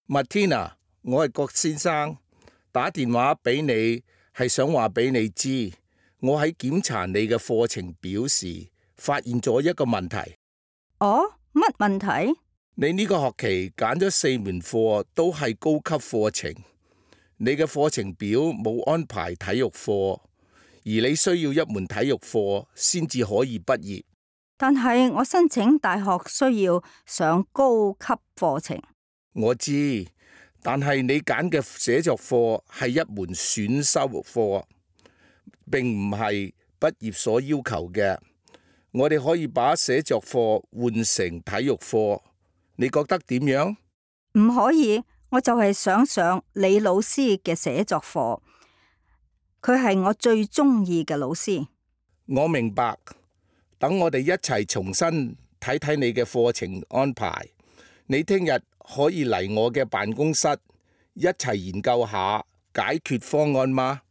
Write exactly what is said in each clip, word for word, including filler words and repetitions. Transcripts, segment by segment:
Martina，我係郭先生，打電話俾你係想話俾你知，我喺檢查你嘅課程表時，發現咗一個問題。 哦，乜問題？ 你呢個學期揀咗四門課都係高級課程，你嘅課程表冇安排體育課，而你需要一門體育課先至可以畢業。 但係我申請大學需要上高級課程。 我知，但係你揀嘅寫作課係一門選修課，並唔係畢業所要求嘅。我哋可以把寫作課換成體育課，你覺得點樣？ 唔可以，我就係想上李老師嘅寫作課，佢係我最中意嘅老師。 我明白，等我哋一齊重新睇睇你嘅課程安排。你聽日可以嚟我嘅辦公室一齊研究下解決方案嗎？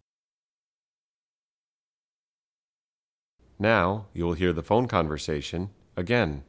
Now you will hear the phone conversation again.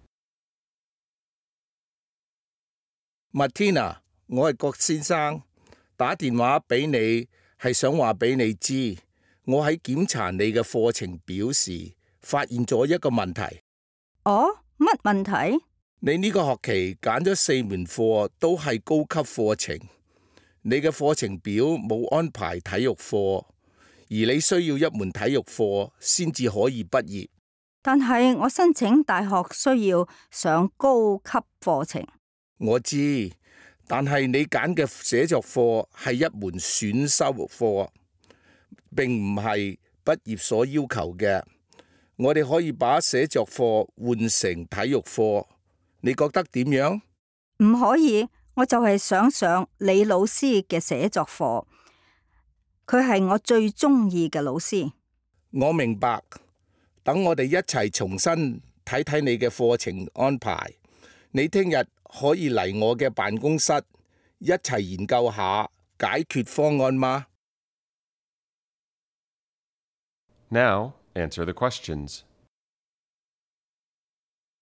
Martina，我係郭先生，打電話俾你係想話俾你知，我喺檢查你嘅課程表時，發現咗一個問題。 哦，乜問題？ 你呢個學期揀咗四門課都係高級課程，你嘅課程表冇安排體育課，而你需要一門體育課先至可以畢業。 但係我申請大學需要上高級課程。 我知，但係你揀嘅寫作課係一門選修課，並唔係畢業所要求嘅。我哋可以把寫作課換成體育課。你覺得點樣？ 唔可以，我就係想上李老師嘅寫作課，佢係我最中意嘅老師。 我明白，等我哋一齊重新睇睇你嘅課程安排。你聽日可以嚟我嘅辦公室一齊研究下解決方案嗎？ Now answer the questions.